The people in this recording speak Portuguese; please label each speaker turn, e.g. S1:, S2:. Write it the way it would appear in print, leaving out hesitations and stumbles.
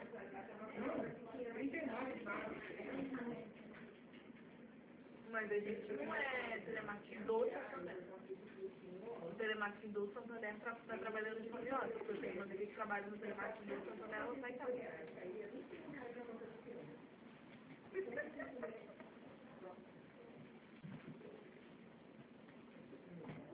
S1: Mas a gente não é telemarketing do Santander. O telemarketing do Santander está trabalhando de home office. Eu tenho uma amiga que trabalha no telemarketing do Santander, ela sai em casa.